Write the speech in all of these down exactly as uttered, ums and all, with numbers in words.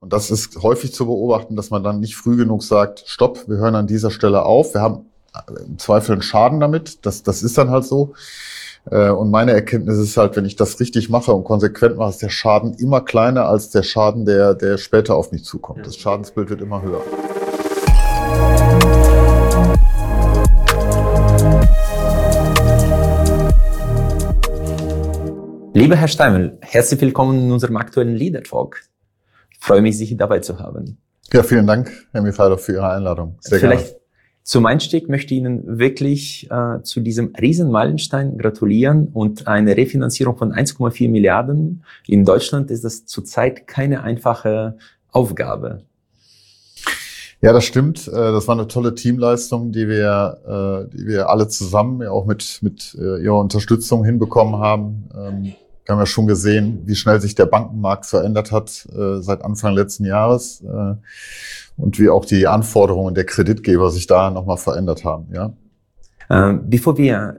Und das ist häufig zu beobachten, dass man dann nicht früh genug sagt, stopp, wir hören an dieser Stelle auf. Wir haben im Zweifel einen Schaden damit. Das, das ist dann halt so. Und meine Erkenntnis ist halt, wenn ich das richtig mache und konsequent mache, ist der Schaden immer kleiner als der Schaden, der, der später auf mich zukommt. Das Schadensbild wird immer höher. Lieber Herr Steimel, herzlich willkommen in unserem aktuellen Leader Talk. Ich freue mich, Sie dabei zu haben. Ja, vielen Dank, Herr Michailov, für Ihre Einladung. Sehr Vielleicht gerne. Zum Einstieg möchte ich Ihnen wirklich äh, zu diesem Riesenmeilenstein gratulieren und eine Refinanzierung von eins Komma vier Milliarden. In Deutschland ist das zurzeit keine einfache Aufgabe. Ja, das stimmt. Das war eine tolle Teamleistung, die wir, die wir alle zusammen auch mit, mit Ihrer Unterstützung hinbekommen haben. Wir haben ja schon gesehen, wie schnell sich der Bankenmarkt verändert hat seit Anfang letzten Jahres und wie auch die Anforderungen der Kreditgeber sich da nochmal verändert haben. Ja. Bevor wir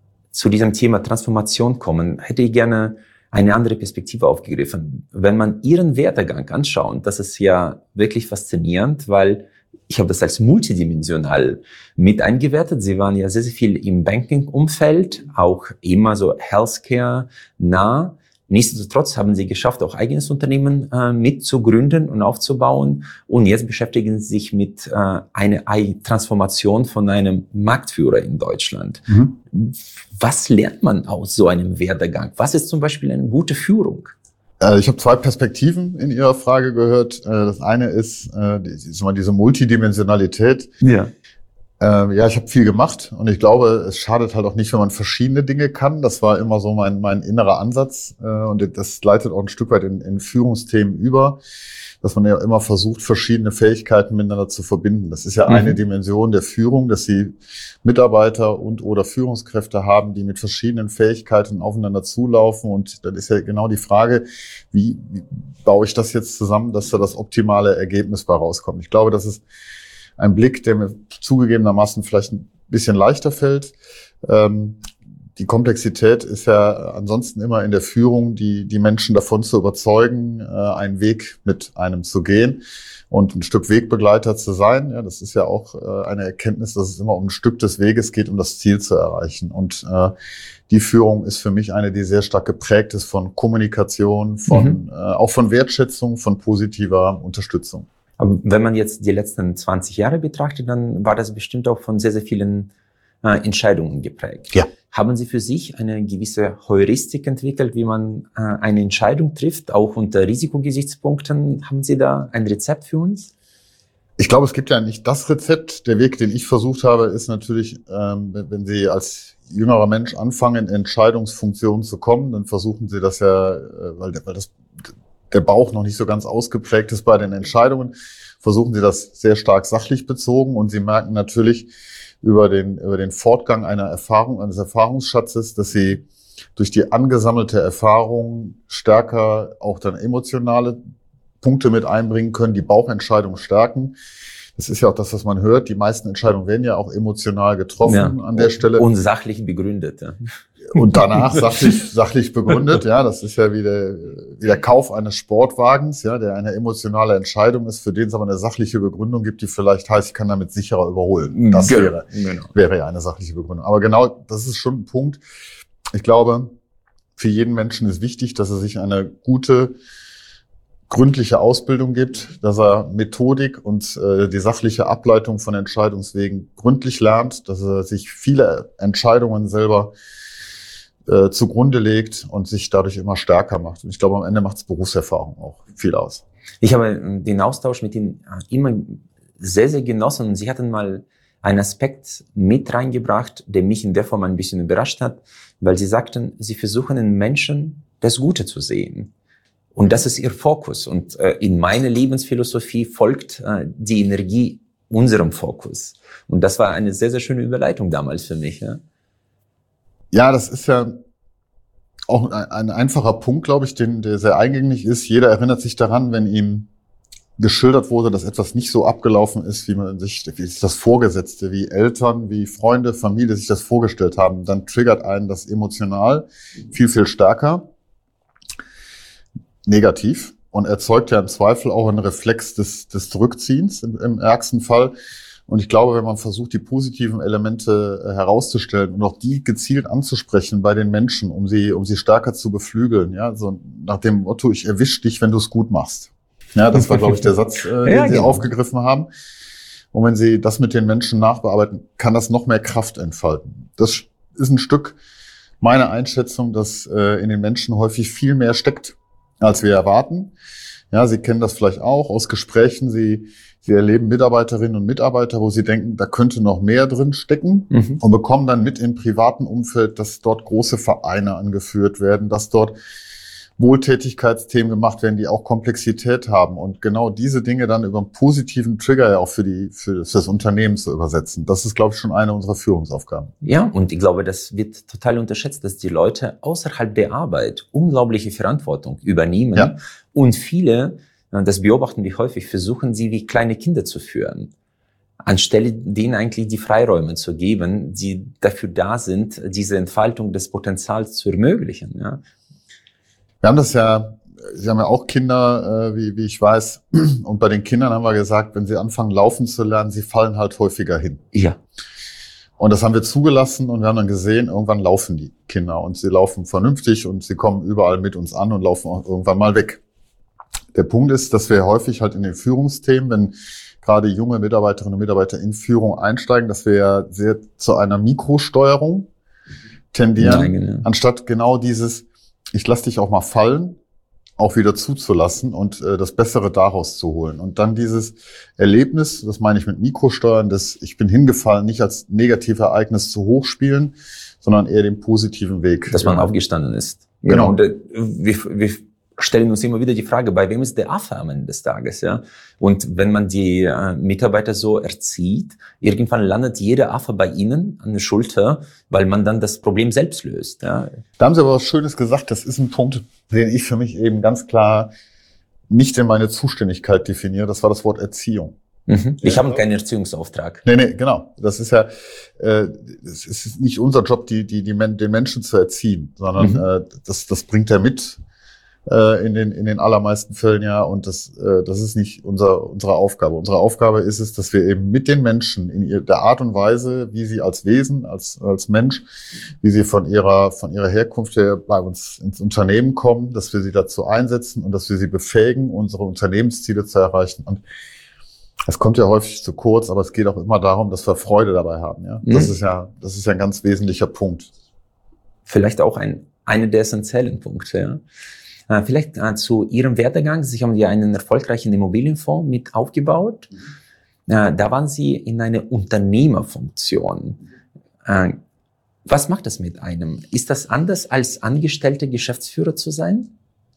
zu diesem Thema Transformation kommen, hätte ich gerne eine andere Perspektive aufgegriffen. Wenn man Ihren Werdegang anschaut, das ist ja wirklich faszinierend, weil ich habe das als multidimensional mit eingewertet. Sie waren ja sehr, sehr viel im Banking-Umfeld, auch immer so Healthcare nah. Nichtsdestotrotz haben Sie geschafft, auch eigenes Unternehmen äh, mitzugründen und aufzubauen. Und jetzt beschäftigen Sie sich mit äh, einer Transformation von einem Marktführer in Deutschland. Mhm. Was lernt man aus so einem Werdegang? Was ist zum Beispiel eine gute Führung? Ich habe zwei Perspektiven in Ihrer Frage gehört. Das eine ist diese Multidimensionalität. Ja. Ja, ich habe viel gemacht und ich glaube, es schadet halt auch nicht, wenn man verschiedene Dinge kann. Das war immer so mein mein innerer Ansatz und das leitet auch ein Stück weit in, in Führungsthemen über, dass man ja immer versucht, verschiedene Fähigkeiten miteinander zu verbinden. Das ist ja mhm. eine Dimension der Führung, dass Sie Mitarbeiter und oder Führungskräfte haben, die mit verschiedenen Fähigkeiten aufeinander zulaufen. Und dann ist ja genau die Frage, wie, wie baue ich das jetzt zusammen, dass da das optimale Ergebnis bei rauskommt. Ich glaube, das ist ein Blick, der mir zugegebenermaßen vielleicht ein bisschen leichter fällt. Ähm, Die Komplexität ist ja ansonsten immer in der Führung, die die Menschen davon zu überzeugen, einen Weg mit einem zu gehen und ein Stück Wegbegleiter zu sein. Ja, das ist ja auch eine Erkenntnis, dass es immer um ein Stück des Weges geht, um das Ziel zu erreichen. Und äh, die Führung ist für mich eine, die sehr stark geprägt ist von Kommunikation, von mhm. äh, auch von Wertschätzung, von positiver Unterstützung. Aber wenn man jetzt die letzten zwanzig Jahre betrachtet, dann war das bestimmt auch von sehr, sehr vielen äh, Entscheidungen geprägt. Ja. Haben Sie für sich eine gewisse Heuristik entwickelt, wie man äh, eine Entscheidung trifft, auch unter Risikogesichtspunkten? Haben Sie da ein Rezept für uns? Ich glaube, es gibt ja nicht das Rezept. Der Weg, den ich versucht habe, ist natürlich, ähm, wenn Sie als jüngerer Mensch anfangen, in Entscheidungsfunktionen zu kommen, dann versuchen Sie das ja, äh, weil, weil das der Bauch noch nicht so ganz ausgeprägt ist bei den Entscheidungen, versuchen Sie das sehr stark sachlich bezogen und Sie merken natürlich über den, über den Fortgang einer Erfahrung, eines Erfahrungsschatzes, dass Sie durch die angesammelte Erfahrung stärker auch dann emotionale Punkte mit einbringen können, die Bauchentscheidung stärken. Das ist ja auch das, was man hört. Die meisten Entscheidungen werden ja auch emotional getroffen ja, an der Stelle. Und sachlich begründet. Ja. Und danach sachlich, sachlich begründet. Ja, das ist ja wie der, wie der Kauf eines Sportwagens, ja, der eine emotionale Entscheidung ist, für den es aber eine sachliche Begründung gibt, die vielleicht heißt, ich kann damit sicherer überholen. Das genau, wäre, genau. wäre ja eine sachliche Begründung. Aber genau, das ist schon ein Punkt. Ich glaube, für jeden Menschen ist wichtig, dass er sich eine gute, gründliche Ausbildung gibt, dass er Methodik und äh, die sachliche Ableitung von Entscheidungswegen gründlich lernt, dass er sich viele Entscheidungen selber äh, zugrunde legt und sich dadurch immer stärker macht. Und ich glaube, am Ende macht es Berufserfahrung auch viel aus. Ich habe den Austausch mit Ihnen immer sehr, sehr genossen. Und Sie hatten mal einen Aspekt mit reingebracht, der mich in der Form ein bisschen überrascht hat, weil Sie sagten, Sie versuchen in Menschen das Gute zu sehen. Und das ist Ihr Fokus. Und äh, in meiner Lebensphilosophie folgt äh, die Energie unserem Fokus. Und das war eine sehr, sehr schöne Überleitung damals für mich. Ja, ja das ist ja auch ein, ein einfacher Punkt, glaube ich, den, der sehr eingängig ist. Jeder erinnert sich daran, wenn ihm geschildert wurde, dass etwas nicht so abgelaufen ist, wie man sich, wie sich das Vorgesetzte, wie Eltern, wie Freunde, Familie sich das vorgestellt haben. Dann triggert einen das emotional viel, viel stärker. Negativ. und erzeugt ja im Zweifel auch einen Reflex des, des Zurückziehens im, im ärgsten Fall. Und ich glaube, wenn man versucht, die positiven Elemente äh, herauszustellen und auch die gezielt anzusprechen bei den Menschen, um sie, um sie stärker zu beflügeln, ja, so nach dem Motto, ich erwisch dich, wenn du es gut machst. Ja, das war, glaube ich, der Satz, äh, den ja, Sie genau. aufgegriffen haben. Und wenn Sie das mit den Menschen nachbearbeiten, kann das noch mehr Kraft entfalten. Das ist ein Stück meiner Einschätzung, dass äh, in den Menschen häufig viel mehr steckt, als wir erwarten. Ja, Sie kennen das vielleicht auch aus Gesprächen. Sie, Sie erleben Mitarbeiterinnen und Mitarbeiter, wo Sie denken, da könnte noch mehr drin stecken, mhm. und bekommen dann mit im privaten Umfeld, dass dort große Vereine angeführt werden, dass dort Wohltätigkeitsthemen gemacht werden, die auch Komplexität haben. Und genau diese Dinge dann über einen positiven Trigger ja auch für die, für das Unternehmen zu übersetzen. Das ist, glaube ich, schon eine unserer Führungsaufgaben. Ja, und ich glaube, das wird total unterschätzt, dass die Leute außerhalb der Arbeit unglaubliche Verantwortung übernehmen. Ja. Und viele, das beobachten wir häufig, versuchen sie wie kleine Kinder zu führen, anstelle denen eigentlich die Freiräume zu geben, die dafür da sind, diese Entfaltung des Potenzials zu ermöglichen. Ja. Wir haben das ja, Sie haben ja auch Kinder, äh, wie, wie ich weiß. Und bei den Kindern haben wir gesagt, wenn sie anfangen laufen zu lernen, sie fallen halt häufiger hin. Ja. Und das haben wir zugelassen und wir haben dann gesehen, irgendwann laufen die Kinder und sie laufen vernünftig und sie kommen überall mit uns an und laufen auch irgendwann mal weg. Der Punkt ist, dass wir häufig halt in den Führungsthemen, wenn gerade junge Mitarbeiterinnen und Mitarbeiter in Führung einsteigen, dass wir ja sehr zu einer Mikrosteuerung tendieren, Nein, genau. anstatt genau dieses, ich lass dich auch mal fallen, auch wieder zuzulassen und äh, das Bessere daraus zu holen. Und dann dieses Erlebnis, das meine ich mit Mikrosteuern, das ich bin hingefallen, nicht als Negativereignis zu hochspielen, sondern eher den positiven Weg. Dass man aufgestanden ist. Genau. genau. Und wir, wir stellen uns immer wieder die Frage, bei wem ist der Affe am Ende des Tages? Ja? Und wenn man die äh, Mitarbeiter so erzieht, irgendwann landet jeder Affe bei ihnen an der Schulter, weil man dann das Problem selbst löst. Ja? Da haben Sie aber was Schönes gesagt. Das ist ein Punkt, den ich für mich eben ganz klar nicht in meine Zuständigkeit definiere. Das war das Wort Erziehung. Mhm. Ich ja, habe keinen Erziehungsauftrag. Nee, nee, genau. Das ist ja, äh, es ist nicht unser Job, die, die, die Men- den Menschen zu erziehen, sondern mhm. äh, das, das bringt er mit. In den, in den allermeisten Fällen, ja. Und das, das ist nicht unser, unsere Aufgabe. Unsere Aufgabe ist es, dass wir eben mit den Menschen in der Art und Weise, wie sie als Wesen, als, als Mensch, wie sie von ihrer, von ihrer Herkunft her bei uns ins Unternehmen kommen, dass wir sie dazu einsetzen und dass wir sie befähigen, unsere Unternehmensziele zu erreichen. Und es kommt ja häufig zu kurz, aber es geht auch immer darum, dass wir Freude dabei haben, ja. Mhm. Das ist ja, das ist ja ein ganz wesentlicher Punkt. Vielleicht auch ein, einer der essentiellen Punkte, ja. Vielleicht äh, zu Ihrem Werdegang. Sie haben ja einen erfolgreichen Immobilienfonds mit aufgebaut. Mhm. Äh, da waren Sie in einer Unternehmerfunktion. Äh, was macht das mit einem? Ist das anders als angestellter Geschäftsführer zu sein?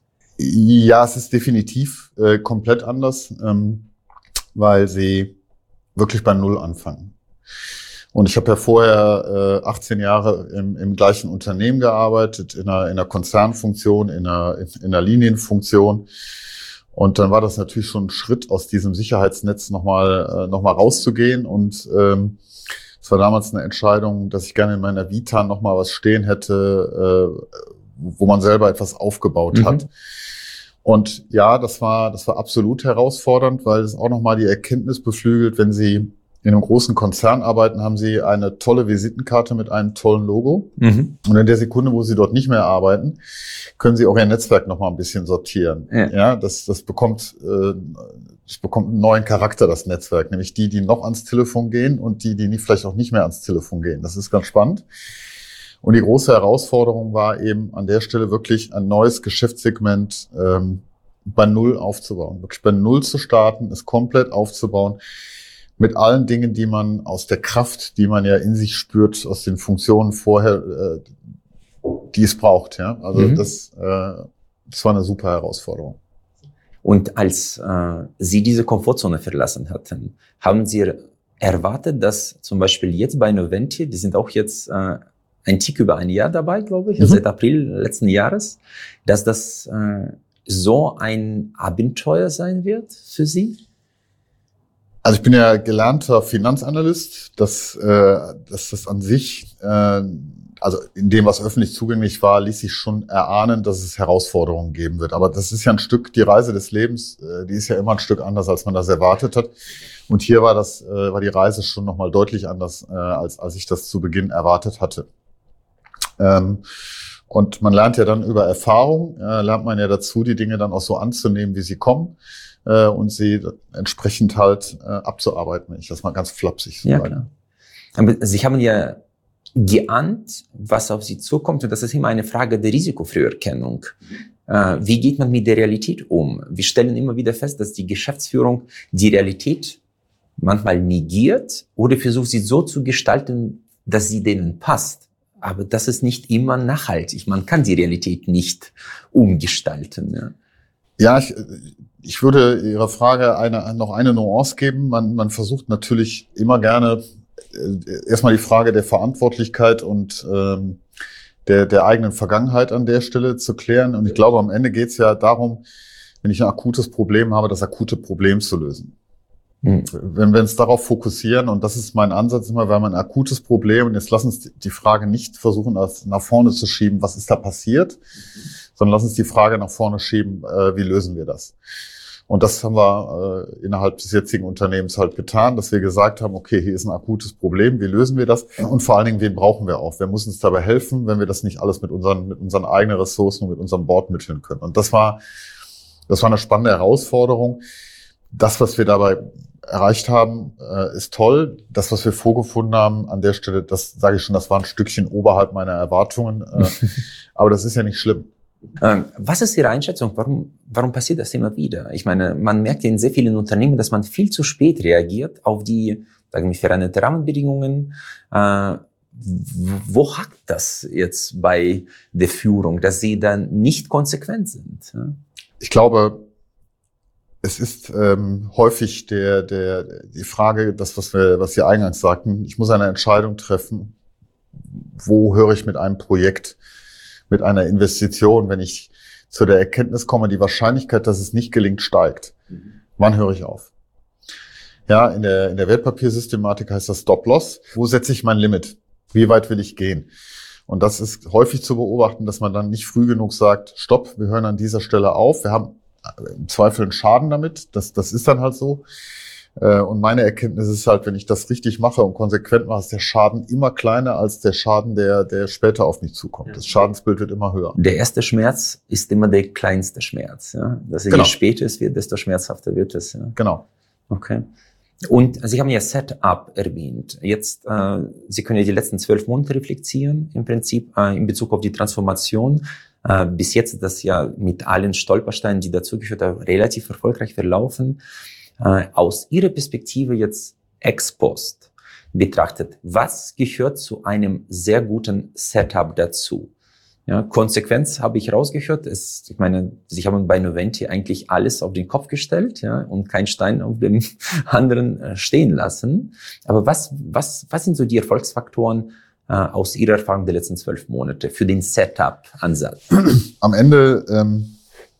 Ja, es ist definitiv äh, komplett anders, ähm, weil Sie wirklich bei Null anfangen. Und ich habe ja vorher äh, achtzehn Jahre im, im gleichen Unternehmen gearbeitet, in einer, in einer Konzernfunktion, in einer, in einer Linienfunktion. Und dann war das natürlich schon ein Schritt, aus diesem Sicherheitsnetz nochmal äh, noch mal rauszugehen. Und ähm, es war damals eine Entscheidung, dass ich gerne in meiner Vita nochmal was stehen hätte, äh, wo man selber etwas aufgebaut mhm. hat. Und ja, das war, das war absolut herausfordernd, weil es auch nochmal die Erkenntnis beflügelt, wenn Sie in einem großen Konzern arbeiten, haben Sie eine tolle Visitenkarte mit einem tollen Logo. Mhm. Und in der Sekunde, wo Sie dort nicht mehr arbeiten, können Sie auch Ihr Netzwerk noch mal ein bisschen sortieren. Ja, ja das, das bekommt, äh, das bekommt einen neuen Charakter, das Netzwerk. Nämlich die, die noch ans Telefon gehen und die, die nicht, vielleicht auch nicht mehr ans Telefon gehen. Das ist ganz spannend. Und die große Herausforderung war eben an der Stelle wirklich ein neues Geschäftssegment ähm, bei Null aufzubauen. Wirklich bei Null zu starten, es komplett aufzubauen. Mit allen Dingen, die man aus der Kraft, die man ja in sich spürt, aus den Funktionen vorher, äh, die es braucht. Ja, also mhm. das, äh, das war eine super Herausforderung. Und als äh, Sie diese Komfortzone verlassen hatten, haben Sie erwartet, dass zum Beispiel jetzt bei Noventi, die sind auch jetzt äh, ein Tick über ein Jahr dabei, glaube ich, mhm. seit April letzten Jahres, dass das äh, so ein Abenteuer sein wird für Sie? Also ich bin ja gelernter Finanzanalyst, dass, äh, dass das an sich äh, also in dem, was öffentlich zugänglich war, ließ sich schon erahnen, dass es Herausforderungen geben wird. Aber das ist ja ein Stück, die Reise des Lebens, die ist ja immer ein Stück anders, als man das erwartet hat. Und hier war das, war die Reise schon nochmal deutlich anders, als, als ich das zu Beginn erwartet hatte. Und man lernt ja dann über Erfahrung, lernt man ja dazu, die Dinge dann auch so anzunehmen, wie sie kommen. Und sie entsprechend halt abzuarbeiten, wenn ich das mal ganz flapsig so ja, sage. Klar. Aber Sie haben ja geahnt, was auf Sie zukommt. Und das ist immer eine Frage der Risikofrüherkennung. Äh, wie geht man mit der Realität um? Wir stellen immer wieder fest, dass die Geschäftsführung die Realität manchmal negiert oder versucht, sie so zu gestalten, dass sie denen passt. Aber das ist nicht immer nachhaltig. Man kann die Realität nicht umgestalten. Ja, ja ich, ich würde Ihrer Frage eine, noch eine Nuance geben. Man, man versucht natürlich immer gerne erstmal die Frage der Verantwortlichkeit und ähm, der, der eigenen Vergangenheit an der Stelle zu klären. Und ich glaube, am Ende geht es ja darum, wenn ich ein akutes Problem habe, das akute Problem zu lösen. Mhm. Wenn wir uns darauf fokussieren, und das ist mein Ansatz immer, wir haben ein akutes Problem, und jetzt lass uns die Frage nicht versuchen, nach vorne zu schieben, was ist da passiert, mhm. sondern lass uns die Frage nach vorne schieben, äh, wie lösen wir das? Und das haben wir äh, innerhalb des jetzigen Unternehmens halt getan, dass wir gesagt haben, okay, hier ist ein akutes Problem, wie lösen wir das? Und vor allen Dingen, wen brauchen wir auch? Wer muss uns dabei helfen, wenn wir das nicht alles mit unseren mit unseren eigenen Ressourcen und mit unserem Bordmitteln können? Und das war das war eine spannende Herausforderung. Das, was wir dabei erreicht haben, äh, ist toll. Das, was wir vorgefunden haben an der Stelle, das sage ich schon, das war ein Stückchen oberhalb meiner Erwartungen. Äh, aber das ist ja nicht schlimm. Was ist Ihre Einschätzung? Warum, warum passiert das immer wieder? Ich meine, man merkt ja in sehr vielen Unternehmen, dass man viel zu spät reagiert auf die, sagen wir, veränderte Rahmenbedingungen. Äh, wo hakt das jetzt bei der Führung, dass sie dann nicht konsequent sind? Ja? Ich glaube, es ist ähm, häufig der, der, die Frage, das, was wir, was Sie eingangs sagten, ich muss eine Entscheidung treffen, wo höre ich mit einem Projekt, mit einer Investition, wenn ich zu der Erkenntnis komme, die Wahrscheinlichkeit, dass es nicht gelingt, steigt. Mhm. Wann höre ich auf? Ja, in der, in der Wertpapiersystematik heißt das Stop-Loss. Wo setze ich mein Limit? Wie weit will ich gehen? Und das ist häufig zu beobachten, dass man dann nicht früh genug sagt, stopp, wir hören an dieser Stelle auf. Wir haben im Zweifel einen Schaden damit. Das, das ist dann halt so. Und meine Erkenntnis ist halt, wenn ich das richtig mache und konsequent mache, ist der Schaden immer kleiner als der Schaden, der, der später auf mich zukommt. Das Schadensbild wird immer höher. Der erste Schmerz ist immer der kleinste Schmerz. Ja? Das ist, genau. Je später es wird, desto schmerzhafter wird es. Ja? Genau. Okay. Und Sie haben ja Setup erwähnt. Jetzt, äh, Sie können ja die letzten zwölf Monate reflektieren, im Prinzip, äh, in Bezug auf die Transformation. Äh, bis jetzt ist das ja mit allen Stolpersteinen, die dazugeführt haben, relativ erfolgreich verlaufen. Aus Ihrer Perspektive jetzt ex post betrachtet, was gehört zu einem sehr guten Setup dazu? Ja, Konsequenz habe ich rausgehört. Es, ich meine, Sie haben bei Noventi eigentlich alles auf den Kopf gestellt, ja, und keinen Stein auf dem anderen stehen lassen. Aber was, was, was sind so die Erfolgsfaktoren äh, aus Ihrer Erfahrung der letzten zwölf Monate für den Setup-Ansatz? Am Ende, ähm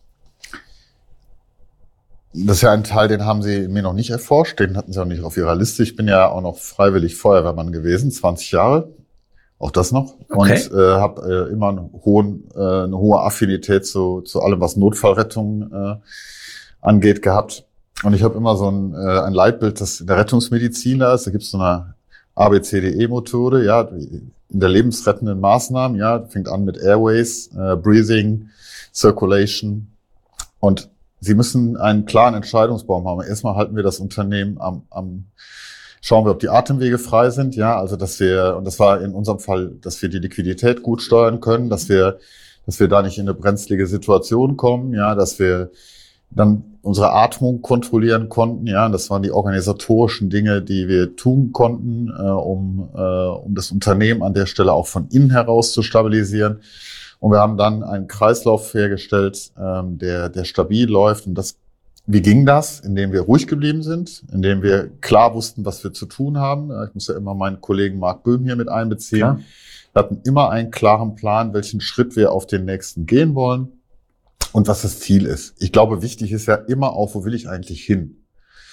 das ist ja ein Teil, den haben Sie mir noch nicht erforscht, den hatten Sie auch nicht auf Ihrer Liste. Ich bin ja auch noch freiwillig Feuerwehrmann gewesen, zwanzig Jahre, auch das noch. Okay. Und äh, habe äh, immer einen hohen, äh, eine hohe Affinität zu, zu allem, was Notfallrettung äh, angeht, gehabt. Und ich habe immer so ein, äh, ein Leitbild, das in der Rechtsmedizin da ist. Da gibt es so eine A B C D E-Methode, ja, in der lebensrettenden Maßnahmen, ja, fängt an mit Airways, äh, Breathing, Circulation und Sie müssen einen klaren Entscheidungsbaum haben. Erstmal halten wir das Unternehmen am, am, schauen wir, ob die Atemwege frei sind, ja, also, dass wir, und das war in unserem Fall, dass wir die Liquidität gut steuern können, dass wir, dass wir da nicht in eine brenzlige Situation kommen, ja, dass wir dann unsere Atmung kontrollieren konnten, ja, das waren die organisatorischen Dinge, die wir tun konnten, äh, um, äh, um das Unternehmen an der Stelle auch von innen heraus zu stabilisieren. Und wir haben dann einen Kreislauf hergestellt, ähm, der, der stabil läuft. Und das, wie ging das? Indem wir ruhig geblieben sind, indem wir klar wussten, was wir zu tun haben. Ich muss ja immer meinen Kollegen Marc Böhm hier mit einbeziehen. Klar. Wir hatten immer einen klaren Plan, welchen Schritt wir auf den nächsten gehen wollen und was das Ziel ist. Ich glaube, wichtig ist ja immer auch, wo will ich eigentlich hin?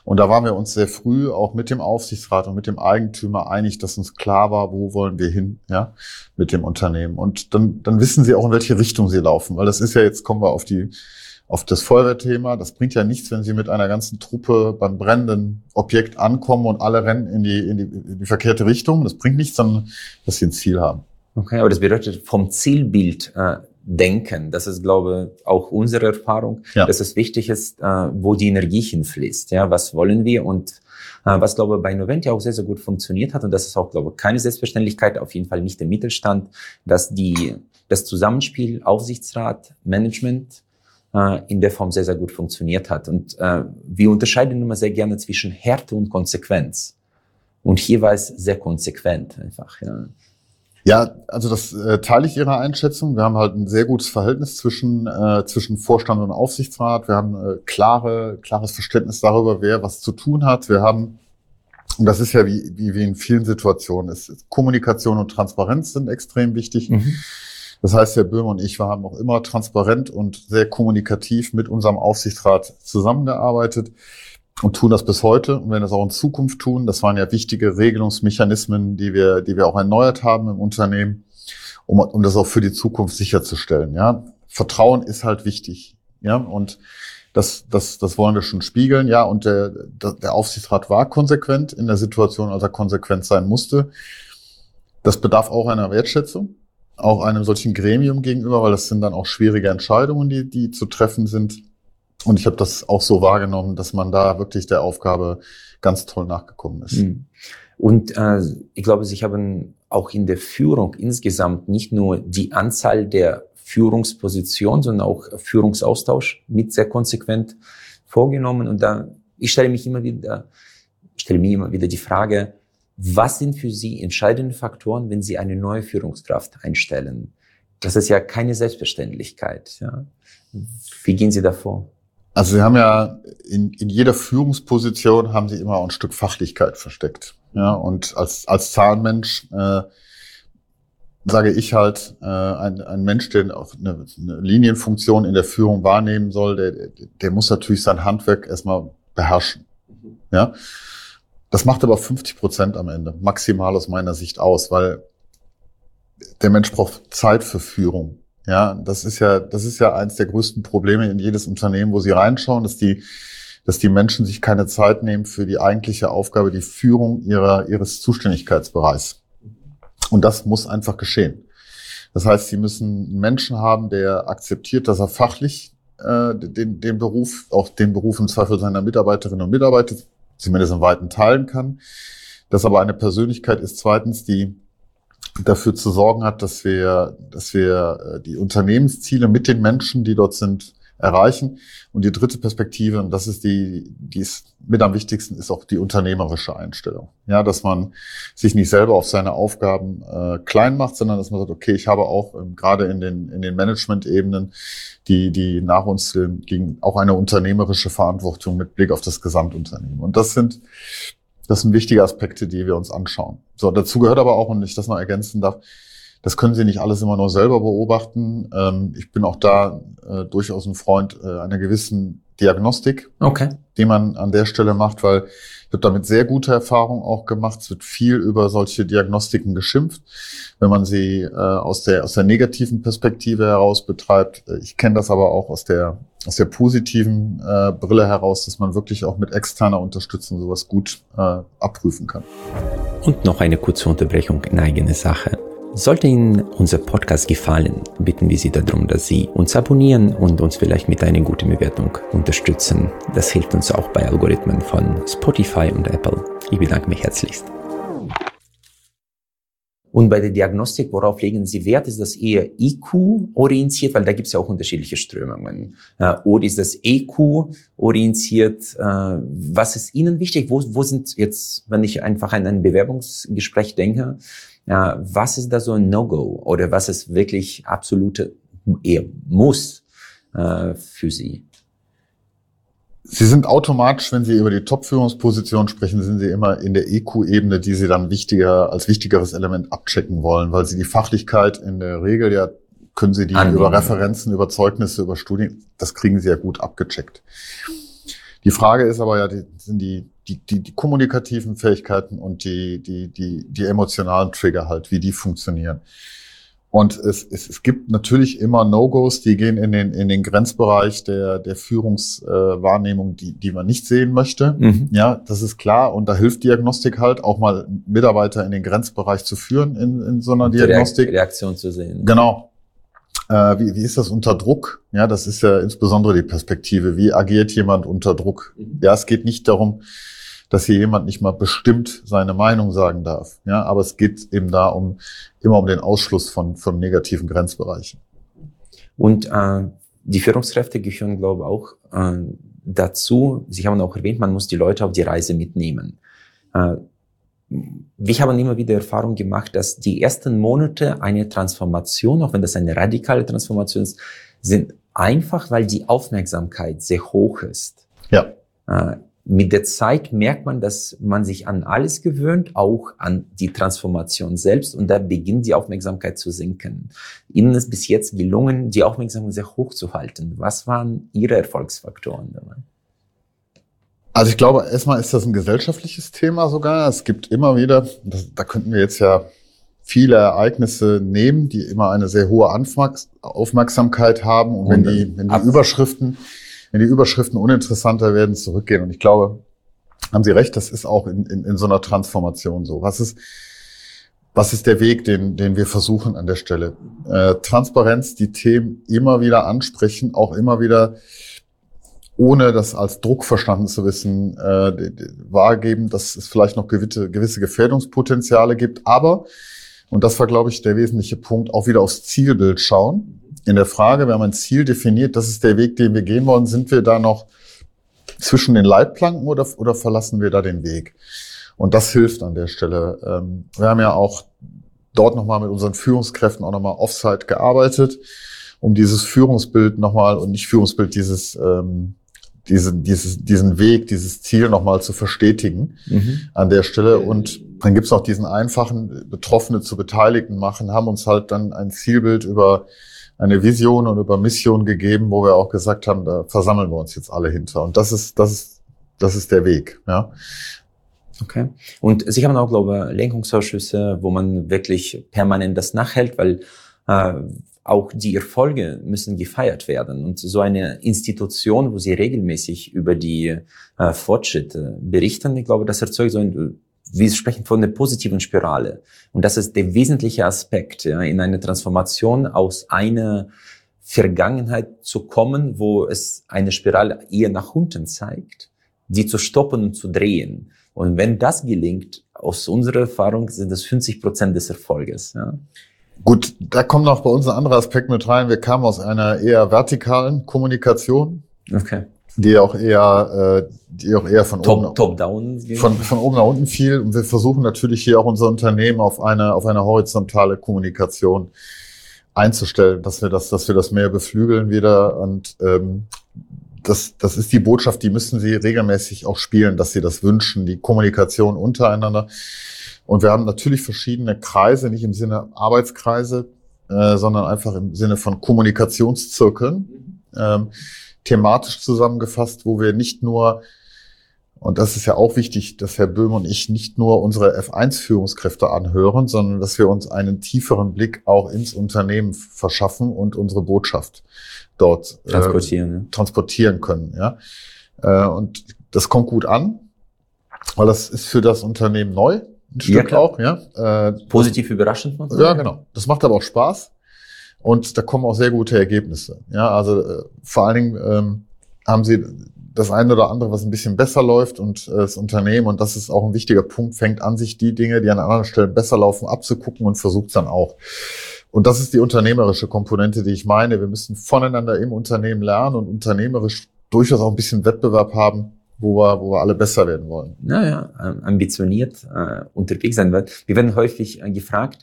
Und da waren wir uns sehr früh auch mit dem Aufsichtsrat und mit dem Eigentümer einig, dass uns klar war, wo wollen wir hin, ja, mit dem Unternehmen. Und dann, dann wissen sie auch, in welche Richtung sie laufen. Weil das ist ja, jetzt kommen wir auf die, auf das Feuerwehrthema. Das bringt ja nichts, wenn sie mit einer ganzen Truppe beim brennenden Objekt ankommen und alle rennen in die, in die, in die verkehrte Richtung. Das bringt nichts, sondern dass sie ein Ziel haben. Okay, aber das bedeutet vom Zielbild äh, denken. Das ist, glaube ich, auch unsere Erfahrung, ja. Dass es wichtig ist, äh, wo die Energie hinfließt. Ja, was wollen wir? Und äh, was, glaube ich, bei Noventi auch sehr, sehr gut funktioniert hat. Und das ist auch, glaube ich, keine Selbstverständlichkeit, auf jeden Fall nicht im Mittelstand, dass die, das Zusammenspiel Aufsichtsrat, Management äh, in der Form sehr, sehr gut funktioniert hat. Und äh, wir unterscheiden immer sehr gerne zwischen Härte und Konsequenz. Und hier war es sehr konsequent einfach, ja. Ja, also das äh, teile ich Ihre Einschätzung. Wir haben halt ein sehr gutes Verhältnis zwischen äh, zwischen Vorstand und Aufsichtsrat. Wir haben äh, klare klares Verständnis darüber, wer was zu tun hat. Wir haben, und das ist ja wie wie, wie in vielen Situationen, ist, ist Kommunikation und Transparenz sind extrem wichtig. Mhm. Das heißt, Herr Böhme und ich, wir haben auch immer transparent und sehr kommunikativ mit unserem Aufsichtsrat zusammengearbeitet. Und tun das bis heute und werden das auch in Zukunft tun. Das waren ja wichtige Regelungsmechanismen, die wir, die wir auch erneuert haben im Unternehmen, um, um das auch für die Zukunft sicherzustellen. Ja, Vertrauen ist halt wichtig. Ja, und das, das, das wollen wir schon spiegeln. Ja, und der, der Aufsichtsrat war konsequent in der Situation, als er konsequent sein musste. Das bedarf auch einer Wertschätzung, auch einem solchen Gremium gegenüber, weil das sind dann auch schwierige Entscheidungen, die, die zu treffen sind. Und ich habe das auch so wahrgenommen, dass man da wirklich der Aufgabe ganz toll nachgekommen ist. Und äh, ich glaube, Sie haben auch in der Führung insgesamt nicht nur die Anzahl der Führungspositionen, sondern auch Führungsaustausch mit sehr konsequent vorgenommen. Und da ich stelle mich immer wieder, stelle mir immer wieder die Frage, was sind für Sie entscheidende Faktoren, wenn Sie eine neue Führungskraft einstellen? Das ist ja keine Selbstverständlichkeit. Ja. Wie gehen Sie da vor? Also Sie haben ja in, in jeder Führungsposition haben Sie immer auch ein Stück Fachlichkeit versteckt. Ja, und als als Zahlenmensch äh, sage ich halt, äh, ein, ein Mensch, der auch eine, eine Linienfunktion in der Führung wahrnehmen soll, der, der muss natürlich sein Handwerk erstmal beherrschen. Ja, das macht aber fünfzig Prozent am Ende maximal aus meiner Sicht aus, weil der Mensch braucht Zeit für Führung. Ja, das ist ja, das ist ja eins der größten Probleme in jedes Unternehmen, wo Sie reinschauen, dass die, dass die Menschen sich keine Zeit nehmen für die eigentliche Aufgabe, die Führung ihrer, ihres Zuständigkeitsbereichs. Und das muss einfach geschehen. Das heißt, Sie müssen einen Menschen haben, der akzeptiert, dass er fachlich äh, den, den Beruf, auch den Beruf im Zweifel seiner Mitarbeiterinnen und Mitarbeiter zumindest in Weiten teilen kann. Das aber eine Persönlichkeit ist zweitens, die dafür zu sorgen hat, dass wir, dass wir die Unternehmensziele mit den Menschen, die dort sind, erreichen. Und die dritte Perspektive, und das ist die, die ist mit am wichtigsten, ist auch die unternehmerische Einstellung. Ja, dass man sich nicht selber auf seine Aufgaben äh, klein macht, sondern dass man sagt, okay, ich habe auch ähm, gerade in den in den Management-Ebenen, die die nach uns liegen, auch eine unternehmerische Verantwortung mit Blick auf das Gesamtunternehmen. Und das sind Das sind wichtige Aspekte, die wir uns anschauen. So, dazu gehört aber auch, und ich das noch ergänzen darf, das können Sie nicht alles immer nur selber beobachten. Ähm, ich bin auch da äh, durchaus ein Freund äh, einer gewissen Diagnostik, okay, die man an der Stelle macht, weil ich habe damit sehr gute Erfahrungen auch gemacht. Es wird viel über solche Diagnostiken geschimpft, wenn man sie äh, aus der aus der negativen Perspektive heraus betreibt. Ich kenne das aber auch aus der aus der positiven äh, Brille heraus, dass man wirklich auch mit externer Unterstützung sowas gut äh, abprüfen kann. Und noch eine kurze Unterbrechung in eigene Sache. Sollte Ihnen unser Podcast gefallen, bitten wir Sie darum, dass Sie uns abonnieren und uns vielleicht mit einer guten Bewertung unterstützen. Das hilft uns auch bei Algorithmen von Spotify und Apple. Ich bedanke mich herzlichst. Und bei der Diagnostik, worauf legen Sie Wert? Ist das eher I Q-orientiert? Weil da gibt es ja auch unterschiedliche Strömungen. Oder ist das E Q-orientiert? Was ist Ihnen wichtig? Wo, wo sind jetzt, wenn ich einfach an ein Bewerbungsgespräch denke, was ist da so ein No-Go? Oder was ist wirklich absolute eher Muss für Sie? Sie sind automatisch, wenn Sie über die Top-Führungsposition sprechen, sind Sie immer in der E Q-Ebene, die Sie dann wichtiger, als wichtigeres Element abchecken wollen, weil Sie die Fachlichkeit in der Regel ja, können Sie die Annehmen. Über Referenzen, über Zeugnisse, über Studien, das kriegen Sie ja gut abgecheckt. Die Frage ist aber ja, die, sind die, die, die, die kommunikativen Fähigkeiten und die, die, die, die emotionalen Trigger halt, wie die funktionieren. Und es, es, es gibt natürlich immer No-Gos, die gehen in den, in den Grenzbereich der, der Führungswahrnehmung, äh, die, die man nicht sehen möchte. Mhm. Ja, das ist klar. Und da hilft Diagnostik halt, auch mal Mitarbeiter in den Grenzbereich zu führen in, in so einer und Diagnostik. Reaktion zu sehen. Genau. Äh, wie, wie ist das unter Druck? Ja, das ist ja insbesondere die Perspektive. Wie agiert jemand unter Druck? Mhm. Ja, es geht nicht darum, dass hier jemand nicht mal bestimmt seine Meinung sagen darf. Ja, aber es geht eben da um, immer um den Ausschluss von, von negativen Grenzbereichen. Und, äh, die Führungskräfte gehören, glaube ich, auch, äh, dazu. Sie haben auch erwähnt, man muss die Leute auf die Reise mitnehmen. Äh, wir haben immer wieder Erfahrung gemacht, dass die ersten Monate eine Transformation, auch wenn das eine radikale Transformation ist, sind einfach, weil die Aufmerksamkeit sehr hoch ist. Ja. Äh, Mit der Zeit merkt man, dass man sich an alles gewöhnt, auch an die Transformation selbst, und da beginnt die Aufmerksamkeit zu sinken. Ihnen ist bis jetzt gelungen, die Aufmerksamkeit sehr hoch zu halten. Was waren Ihre Erfolgsfaktoren dabei? Also ich glaube, erstmal ist das ein gesellschaftliches Thema sogar. Es gibt immer wieder, das, da könnten wir jetzt ja viele Ereignisse nehmen, die immer eine sehr hohe Aufmerksamkeit haben. Und, und wenn die, wenn die Überschriften wenn die Überschriften uninteressanter werden, zurückgehen. Und ich glaube, haben Sie recht, das ist auch in, in, in so einer Transformation so. Was ist, was ist der Weg, den, den wir versuchen an der Stelle? Äh, Transparenz, die Themen immer wieder ansprechen, auch immer wieder, ohne das als Druck verstanden zu wissen, äh, wahrgeben, dass es vielleicht noch gewisse, gewisse Gefährdungspotenziale gibt. Aber, und das war, glaube ich, der wesentliche Punkt, auch wieder aufs Zielbild schauen. In der Frage, wir haben ein Ziel definiert, das ist der Weg, den wir gehen wollen, sind wir da noch zwischen den Leitplanken oder, oder verlassen wir da den Weg? Und das hilft an der Stelle. Wir haben ja auch dort nochmal mit unseren Führungskräften auch nochmal Offsite gearbeitet, um dieses Führungsbild nochmal und nicht Führungsbild, dieses, ähm, diesen, dieses, diesen Weg, dieses Ziel nochmal zu verstetigen mhm. an der Stelle. Und dann gibt's noch diesen einfachen Betroffene zu Beteiligten machen, haben uns halt dann ein Zielbild über eine Vision und über Mission gegeben, wo wir auch gesagt haben, da versammeln wir uns jetzt alle hinter. Und das ist, das ist, das ist der Weg, ja. Okay. Und Sie haben auch, glaube ich, Lenkungsausschüsse, wo man wirklich permanent das nachhält, weil äh, auch die Erfolge müssen gefeiert werden. Und so eine Institution, wo Sie regelmäßig über die äh, Fortschritte berichten, ich glaube, das erzeugt so ein, wir sprechen von einer positiven Spirale. Und das ist der wesentliche Aspekt, ja, in einer Transformation aus einer Vergangenheit zu kommen, wo es eine Spirale eher nach unten zeigt, die zu stoppen und zu drehen. Und wenn das gelingt, aus unserer Erfahrung sind das fünfzig Prozent des Erfolges. Ja. Gut, da kommt noch bei uns ein anderer Aspekt mit rein. Wir kamen aus einer eher vertikalen Kommunikation. Okay. Die auch eher, äh, die auch eher von top, oben, top down, von, von oben nach unten fiel. Und wir versuchen natürlich hier auch unser Unternehmen auf eine, auf eine horizontale Kommunikation einzustellen, dass wir das, dass wir das mehr beflügeln wieder. Und ähm, das, das ist die Botschaft, die müssen Sie regelmäßig auch spielen, dass Sie das wünschen, die Kommunikation untereinander. Und wir haben natürlich verschiedene Kreise, nicht im Sinne Arbeitskreise, äh, sondern einfach im Sinne von Kommunikationszirkeln. Ähm, thematisch zusammengefasst, wo wir nicht nur, und das ist ja auch wichtig, dass Herr Böhm und ich nicht nur unsere F eins Führungskräfte anhören, sondern dass wir uns einen tieferen Blick auch ins Unternehmen verschaffen und unsere Botschaft dort transportieren, äh, transportieren können. Ja, äh, und das kommt gut an, weil das ist für das Unternehmen neu, ein Stück ja, auch. Ja, äh, positiv überraschend. Ja, genau. Das macht aber auch Spaß. Und da kommen auch sehr gute Ergebnisse. Ja, also äh, vor allen Dingen ähm, haben Sie das eine oder andere, was ein bisschen besser läuft, und äh, das Unternehmen, und das ist auch ein wichtiger Punkt, fängt an, sich die Dinge, die an anderen Stellen besser laufen, abzugucken und versucht es dann auch. Und das ist die unternehmerische Komponente, die ich meine. Wir müssen voneinander im Unternehmen lernen und unternehmerisch durchaus auch ein bisschen Wettbewerb haben, wo wir, wo wir alle besser werden wollen. Naja, ambitioniert äh, unterwegs sein wird. Wir werden häufig äh, gefragt,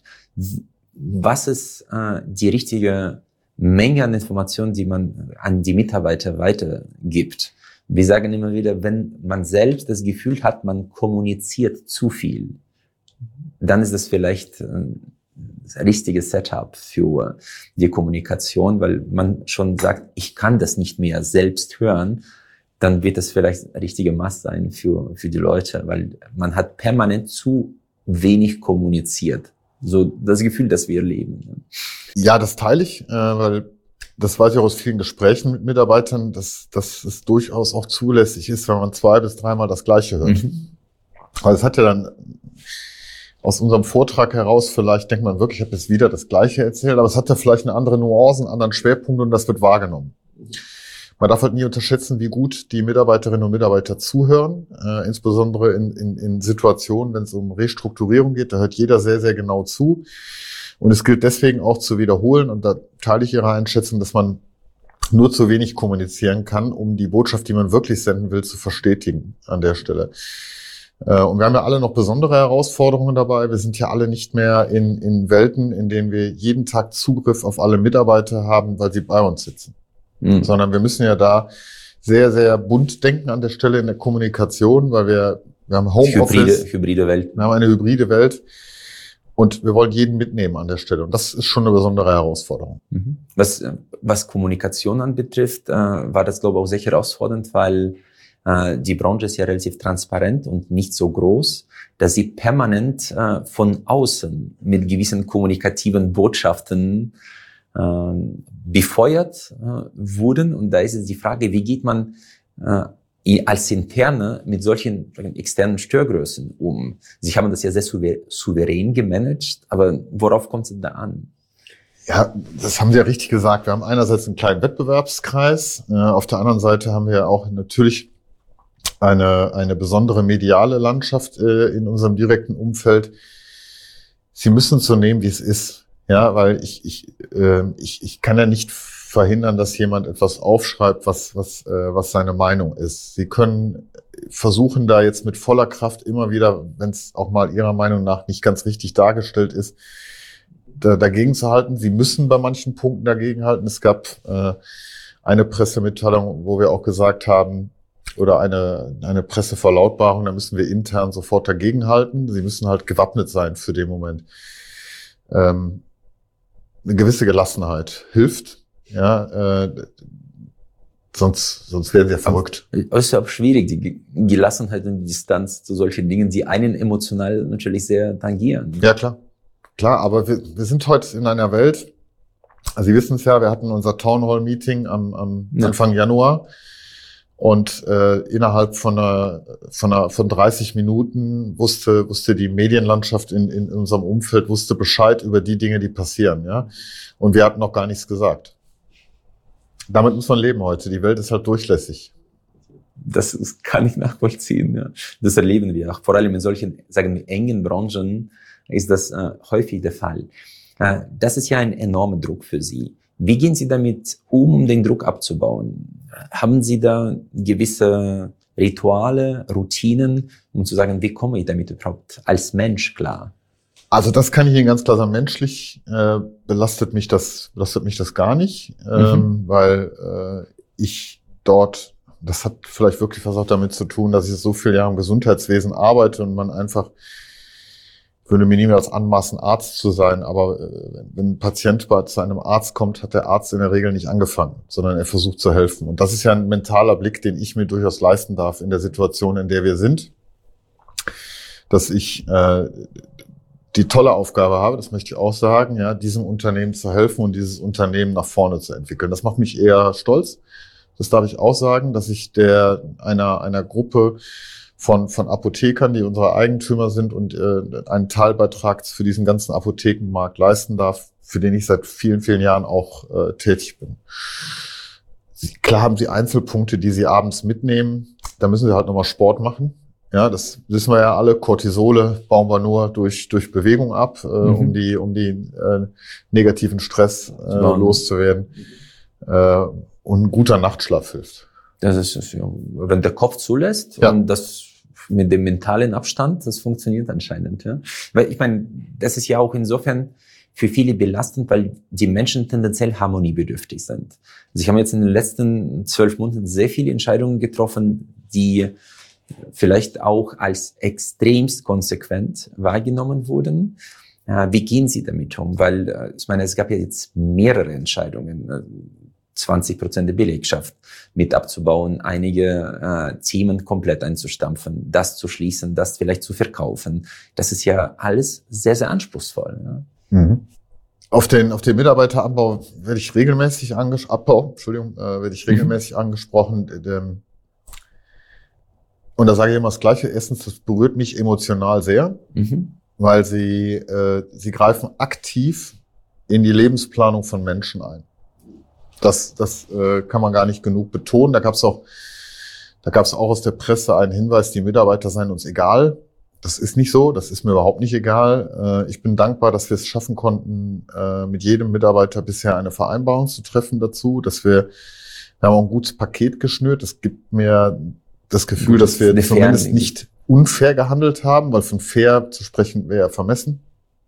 was ist äh, die richtige Menge an Informationen, die man an die Mitarbeiter weitergibt? Wir sagen immer wieder, wenn man selbst das Gefühl hat, man kommuniziert zu viel, dann ist das vielleicht äh, das richtige Setup für die Kommunikation, weil man schon sagt, ich kann das nicht mehr selbst hören. dann wird das vielleicht ein richtiger Mast sein für, für die Leute, weil man hat permanent zu wenig kommuniziert. So das Gefühl, dass wir leben. Ja, das teile ich, äh, weil das weiß ich auch aus vielen Gesprächen mit Mitarbeitern, dass, dass es durchaus auch zulässig ist, wenn man zwei bis dreimal das Gleiche hört. Mhm. Weil es hat ja dann aus unserem Vortrag heraus, vielleicht denkt man wirklich, ich habe jetzt wieder das Gleiche erzählt, aber es hat ja vielleicht eine andere Nuance, einen anderen Schwerpunkt und das wird wahrgenommen. Man darf halt nie unterschätzen, wie gut die Mitarbeiterinnen und Mitarbeiter zuhören, äh, insbesondere in, in, in Situationen, wenn es um Restrukturierung geht, da hört jeder sehr, sehr genau zu. Und es gilt deswegen auch zu wiederholen, und da teile ich Ihre Einschätzung, dass man nur zu wenig kommunizieren kann, um die Botschaft, die man wirklich senden will, zu verstetigen an der Stelle. Äh, und wir haben ja alle noch besondere Herausforderungen dabei. Wir sind ja alle nicht mehr in, in Welten, in denen wir jeden Tag Zugriff auf alle Mitarbeiter haben, weil sie bei uns sitzen. Mhm. Sondern wir müssen ja da sehr, sehr bunt denken an der Stelle in der Kommunikation, weil wir, wir haben Homeoffice. Hybride, hybride Welt. Wir haben eine hybride Welt. Und wir wollen jeden mitnehmen an der Stelle. Und das ist schon eine besondere Herausforderung. Mhm. Was, was Kommunikation anbetrifft, äh, war das, glaube ich, auch sehr herausfordernd, weil äh, die Branche ist ja relativ transparent und nicht so groß, dass sie permanent äh, von außen mit gewissen kommunikativen Botschaften äh, befeuert äh, wurden. Und da ist es die Frage, wie geht man äh, als Interne mit solchen externen Störgrößen um? Sie haben das ja sehr souverän gemanagt, aber worauf kommt es da an? Ja, das haben Sie ja richtig gesagt. Wir haben einerseits einen kleinen Wettbewerbskreis, äh, auf der anderen Seite haben wir auch natürlich eine eine besondere mediale Landschaft äh, in unserem direkten Umfeld. Sie müssen es so nehmen, wie es ist, ja, weil ich ich äh, ich ich kann ja nicht verhindern, dass jemand etwas aufschreibt, was was äh, was seine Meinung ist. Sie können versuchen, da jetzt mit voller Kraft immer wieder, wenn es auch mal Ihrer Meinung nach nicht ganz richtig dargestellt ist, da, dagegen zu halten. Sie müssen bei manchen Punkten dagegen halten. Es gab äh, eine Pressemitteilung, wo wir auch gesagt haben, oder eine eine Presseverlautbarung, da müssen wir intern sofort dagegenhalten. Sie müssen halt gewappnet sein für den Moment. Ähm, eine gewisse Gelassenheit hilft. Ja, äh, sonst, sonst werden sie ja verrückt. Es ist auch schwierig, die Gelassenheit und die Distanz zu solchen Dingen, die einen emotional natürlich sehr tangieren. Ja, klar. Klar, aber wir, wir sind heute in einer Welt, also Sie wissen es ja, wir hatten unser Townhall-Meeting am, am ja. Anfang Januar und äh, innerhalb von einer, von einer, von dreißig Minuten wusste, wusste die Medienlandschaft in, in unserem Umfeld, wusste Bescheid über die Dinge, die passieren, ja. Und wir hatten noch gar nichts gesagt. Damit muss man leben heute. Die Welt ist halt durchlässig. Das ist, kann ich nachvollziehen. Ja. Das erleben wir auch. Vor allem in solchen, sagen wir, engen Branchen ist das äh, häufig der Fall. Äh, das ist ja ein enormer Druck für Sie. Wie gehen Sie damit um, um den Druck abzubauen? Haben Sie da gewisse Rituale, Routinen, um zu sagen, wie komme ich damit überhaupt als Mensch klar? Also das kann ich Ihnen ganz klar sagen, menschlich äh, belastet mich das belastet mich das gar nicht, ähm, mhm. weil äh, ich dort, das hat vielleicht wirklich was auch damit zu tun, dass ich so viele Jahre im Gesundheitswesen arbeite und man einfach, würde mir niemals anmaßen, Arzt zu sein, aber äh, wenn ein Patient bei zu einem Arzt kommt, hat der Arzt in der Regel nicht angefangen, sondern er versucht zu helfen. Und das ist ja ein mentaler Blick, den ich mir durchaus leisten darf in der Situation, in der wir sind, dass ich äh, die tolle Aufgabe habe, das möchte ich auch sagen, ja, diesem Unternehmen zu helfen und dieses Unternehmen nach vorne zu entwickeln. Das macht mich eher stolz. Das darf ich auch sagen, dass ich der einer einer Gruppe von von Apothekern, die unsere Eigentümer sind und äh, einen Teilbeitrag für diesen ganzen Apothekenmarkt leisten darf, für den ich seit vielen vielen Jahren auch äh, tätig bin. Sie, klar haben Sie Einzelpunkte, die Sie abends mitnehmen. Da müssen Sie halt nochmal Sport machen. Ja, das wissen wir ja alle. Cortisole bauen wir nur durch durch Bewegung ab, äh, mhm. um die um die äh, negativen Stress äh, loszuwerden. Äh, und ein guter Nachtschlaf hilft. Das ist, ja, wenn der Kopf zulässt ja. und das mit dem mentalen Abstand, das funktioniert anscheinend. Ja, weil ich meine, das ist ja auch insofern für viele belastend, weil die Menschen tendenziell harmoniebedürftig sind. Sie haben jetzt in den letzten zwölf Monaten sehr viele Entscheidungen getroffen, die vielleicht auch als extremst konsequent wahrgenommen wurden. Wie gehen Sie damit um? Weil, ich meine, es gab ja jetzt mehrere Entscheidungen. zwanzig Prozent der Belegschaft mit abzubauen, einige äh, Themen komplett einzustampfen, das zu schließen, das vielleicht zu verkaufen. Das ist ja alles sehr, sehr anspruchsvoll. Ja? Mhm. Auf den, auf den Mitarbeiterabbau werde ich regelmäßig angesprochen, Abbau, Entschuldigung, äh, werde ich regelmäßig mhm. angesprochen. Ähm, und da sage ich immer das Gleiche. Erstens, das berührt mich emotional sehr, mhm. weil sie, äh, sie greifen aktiv in die Lebensplanung von Menschen ein. Das, das äh, kann man gar nicht genug betonen. Da gab es auch, da gab es auch aus der Presse einen Hinweis, die Mitarbeiter seien uns egal. Das ist nicht so, das ist mir überhaupt nicht egal. Ich bin dankbar, dass wir es schaffen konnten, mit jedem Mitarbeiter bisher eine Vereinbarung zu treffen dazu, dass wir, wir haben auch ein gutes Paket geschnürt. Das gibt mir das Gefühl, dass wir zumindest nicht unfair gehandelt haben, weil von fair zu sprechen wäre ja vermessen.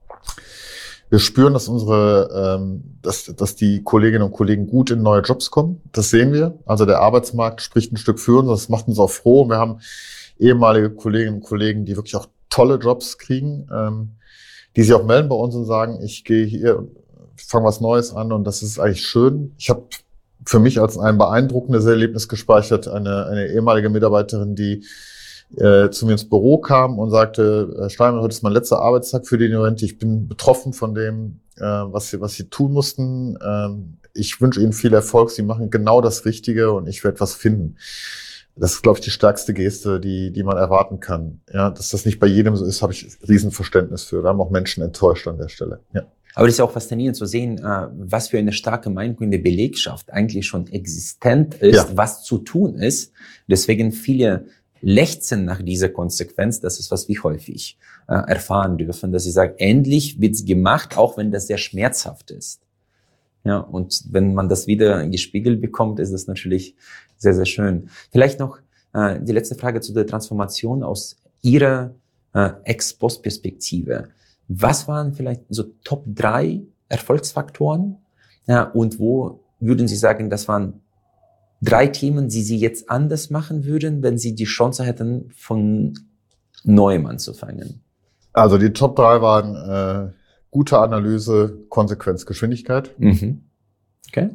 Wir spüren, dass unsere, dass, dass die Kolleginnen und Kollegen gut in neue Jobs kommen. Das sehen wir. Also der Arbeitsmarkt spricht ein Stück für uns. Das macht uns auch froh. Wir haben ehemalige Kolleginnen und Kollegen, die wirklich auch tolle Jobs kriegen, ähm, die sich auch melden bei uns und sagen, ich gehe hier, fange was Neues an und das ist eigentlich schön. Ich habe für mich als ein beeindruckendes Erlebnis gespeichert, eine, eine ehemalige Mitarbeiterin, die äh, zu mir ins Büro kam und sagte, Herr Steinmann, heute ist mein letzter Arbeitstag für die Rente. Ich bin betroffen von dem, äh, was sie, was sie tun mussten. Ähm, ich wünsche Ihnen viel Erfolg. Sie machen genau das Richtige und ich werde was finden. Das ist, glaube ich, die stärkste Geste, die die man erwarten kann. Ja, dass das nicht bei jedem so ist, habe ich Riesenverständnis für. Da haben auch Menschen enttäuscht an der Stelle. Ja. Aber es ist auch faszinierend zu sehen, was für eine starke Meinung in der Belegschaft eigentlich schon existent ist, ja. was zu tun ist. Deswegen viele lechzen nach dieser Konsequenz. Das ist, was wir häufig erfahren dürfen, dass sie sagen, endlich wird's gemacht, auch wenn das sehr schmerzhaft ist. Ja, und wenn man das wieder gespiegelt bekommt, ist es natürlich sehr, sehr schön. Vielleicht noch äh, die letzte Frage zu der Transformation aus Ihrer äh, Ex-Post-Perspektive. Was waren vielleicht so Top drei Erfolgsfaktoren? Ja, und wo würden Sie sagen, das waren drei Themen, die Sie jetzt anders machen würden, wenn Sie die Chance hätten, von neuem anzufangen? Also die Top drei waren äh, gute Analyse, Konsequenz, Geschwindigkeit. Mhm. Okay.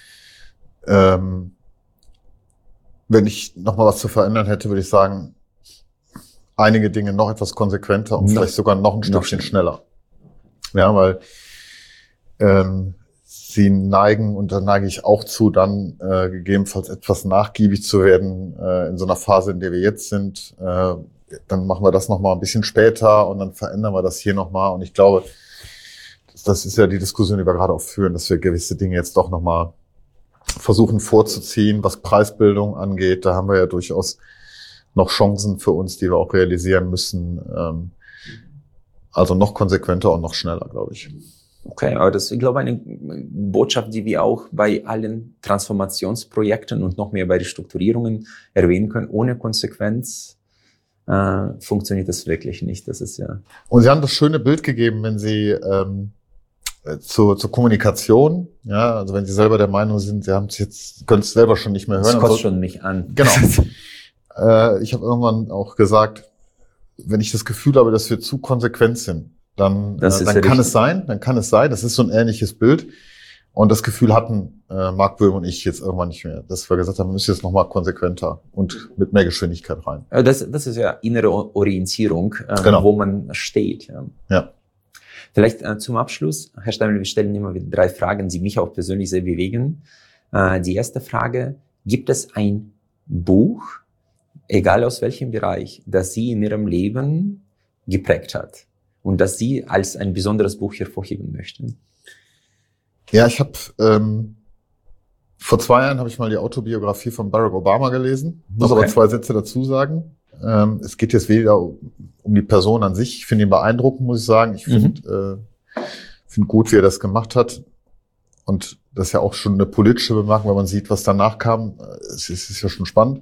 Ähm, wenn ich noch mal was zu verändern hätte, würde ich sagen, einige Dinge noch etwas konsequenter und no. vielleicht sogar noch ein Stückchen noch schneller. Ja, weil ähm, sie neigen, und da neige ich auch zu, dann äh, gegebenenfalls etwas nachgiebig zu werden äh, in so einer Phase, in der wir jetzt sind. Äh, dann machen wir das noch mal ein bisschen später und dann verändern wir das hier noch mal. Und ich glaube, das ist ja die Diskussion, die wir gerade auch führen, dass wir gewisse Dinge jetzt doch noch mal versuchen vorzuziehen, was Preisbildung angeht. Da haben wir ja durchaus noch Chancen für uns, die wir auch realisieren müssen. Also noch konsequenter und noch schneller, glaube ich. Okay, aber das ist, ich glaube, eine Botschaft, die wir auch bei allen Transformationsprojekten und noch mehr bei den Strukturierungen erwähnen können. Ohne Konsequenz äh, funktioniert das wirklich nicht. Das ist ja. Und Sie haben das schöne Bild gegeben, wenn Sie ähm, zur, zur Kommunikation, ja, also wenn Sie selber der Meinung sind, Sie haben es jetzt, können es selber schon nicht mehr hören. Das kotzt schon mich an. Genau. äh, ich habe irgendwann auch gesagt, wenn ich das Gefühl habe, dass wir zu konsequent sind, dann, äh, dann kann richtig. es sein, dann kann es sein. Das ist so ein ähnliches Bild. Und das Gefühl hatten äh, Marc Böhm und ich jetzt irgendwann nicht mehr, dass wir gesagt haben, wir müssen jetzt nochmal konsequenter und mit mehr Geschwindigkeit rein. Das, das ist ja innere Orientierung, äh, genau. wo man steht. Ja. ja. Vielleicht äh, zum Abschluss, Herr Steinmann, wir stellen immer wieder drei Fragen, die mich auch persönlich sehr bewegen. Äh, die erste Frage, gibt es ein Buch, egal aus welchem Bereich, das Sie in Ihrem Leben geprägt hat und das Sie als ein besonderes Buch hervorheben möchten? Ja, ich habe ähm, vor zwei Jahren habe ich mal die Autobiografie von Barack Obama gelesen. Muss okay. aber zwei Sätze dazu sagen. Ähm, es geht jetzt weniger um, um die Person an sich. Ich finde ihn beeindruckend, muss ich sagen. Ich finde mhm. äh, finde gut, wie er das gemacht hat. Und das ist ja auch schon eine politische Bemerkung, wenn man sieht, was danach kam. Es ist, es ist ja schon spannend.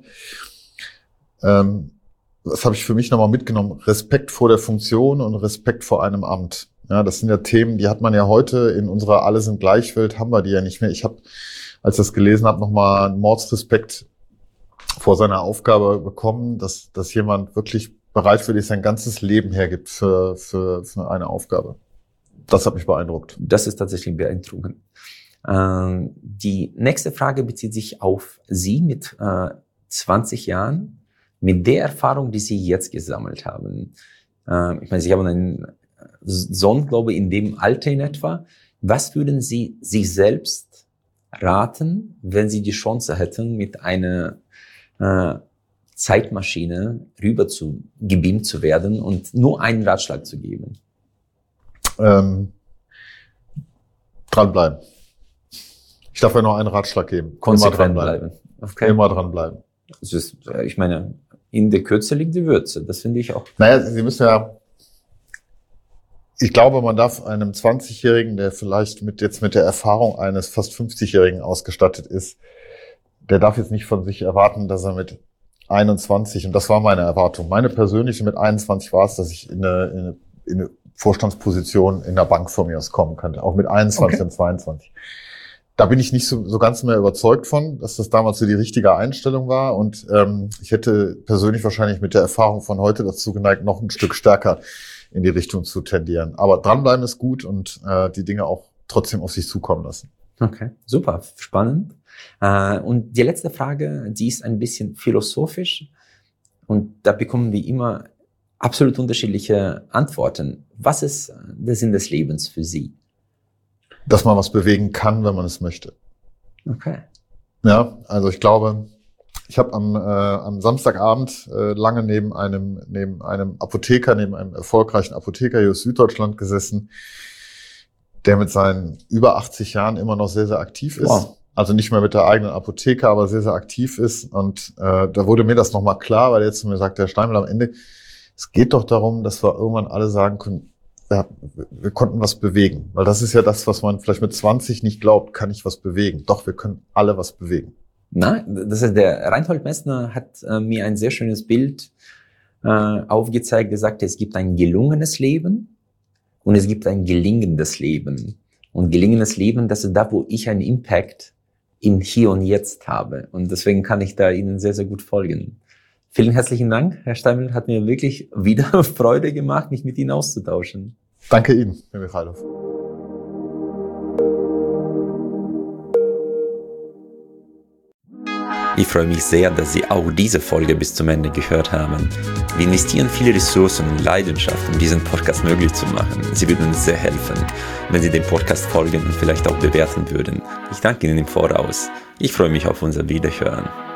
Ähm, das habe ich für mich nochmal mitgenommen. Respekt vor der Funktion und Respekt vor einem Amt. Ja, das sind ja Themen, die hat man ja heute in unserer Alle sind gleich Welt, haben wir die ja nicht mehr. Ich habe, als ich das gelesen habe, nochmal einen Mordsrespekt vor seiner Aufgabe bekommen, dass, dass jemand wirklich bereitwillig sein ganzes Leben hergibt für, für, für eine Aufgabe. Das hat mich beeindruckt. Das ist tatsächlich beeindruckend. Äh, die nächste Frage bezieht sich auf Sie mit äh, zwanzig Jahren, mit der Erfahrung, die Sie jetzt gesammelt haben. Äh, ich meine, Sie haben einen Sohn, glaube ich, in dem Alter in etwa. Was würden Sie sich selbst raten, wenn Sie die Chance hätten, mit einer äh, Zeitmaschine rüber zu gebeamt zu werden und nur einen Ratschlag zu geben? Ähm, dranbleiben. Ich darf ja noch einen Ratschlag geben. Konsequent bleiben. Okay. Immer dranbleiben. Das ist, ich meine, in der Kürze liegt die Würze. Das finde ich auch. Naja, Sie müssen ja, ich glaube, man darf einem zwanzigjährigen, der vielleicht mit jetzt mit der Erfahrung eines fast fünfzigjährigen ausgestattet ist, der darf jetzt nicht von sich erwarten, dass er mit einundzwanzig, und das war meine Erwartung, meine persönliche mit einundzwanzig war es, dass ich in eine, in eine, in eine Vorstandsposition in der Bank von mir aus kommen könnte, auch mit einundzwanzig okay. und zweiundzwanzig. Da bin ich nicht so, so ganz mehr überzeugt von, dass das damals so die richtige Einstellung war, und ähm, ich hätte persönlich wahrscheinlich mit der Erfahrung von heute dazu geneigt, noch ein Stück stärker in die Richtung zu tendieren. Aber dranbleiben ist gut und äh, die Dinge auch trotzdem auf sich zukommen lassen. Okay, super, spannend. Äh, und die letzte Frage, die ist ein bisschen philosophisch, und da bekommen wir immer absolut unterschiedliche Antworten. Was ist der Sinn des Lebens für Sie? Dass man was bewegen kann, wenn man es möchte. Okay. Ja, also ich glaube, ich habe am, äh, am Samstagabend äh, lange neben einem neben einem Apotheker, neben einem erfolgreichen Apotheker hier aus Süddeutschland gesessen, der mit seinen über achtzig Jahren immer noch sehr, sehr aktiv ist. Wow. Also nicht mehr mit der eigenen Apotheke, aber sehr, sehr aktiv ist. Und äh, da wurde mir das nochmal klar, weil er jetzt zu mir sagt, Herr Steinmüller, am Ende, es geht doch darum, dass wir irgendwann alle sagen können, wir, wir konnten was bewegen. Weil das ist ja das, was man vielleicht mit zwanzig nicht glaubt, kann ich was bewegen. Doch, wir können alle was bewegen. Nein, das ist der Reinhold Messner hat äh, mir ein sehr schönes Bild äh, aufgezeigt, gesagt, es gibt ein gelungenes Leben und es gibt ein gelingendes Leben. Und gelingendes Leben, das ist da, wo ich einen Impact in Hier und Jetzt habe. Und deswegen kann ich da Ihnen sehr, sehr gut folgen. Vielen herzlichen Dank, Herr Steinmüller, hat mir wirklich wieder Freude gemacht, mich mit Ihnen auszutauschen. Danke Ihnen, Herr Michailov. Ich freue mich sehr, dass Sie auch diese Folge bis zum Ende gehört haben. Wir investieren viele Ressourcen und Leidenschaft, um diesen Podcast möglich zu machen. Sie würden uns sehr helfen, wenn Sie dem Podcast folgen und vielleicht auch bewerten würden. Ich danke Ihnen im Voraus. Ich freue mich auf unser Wiederhören.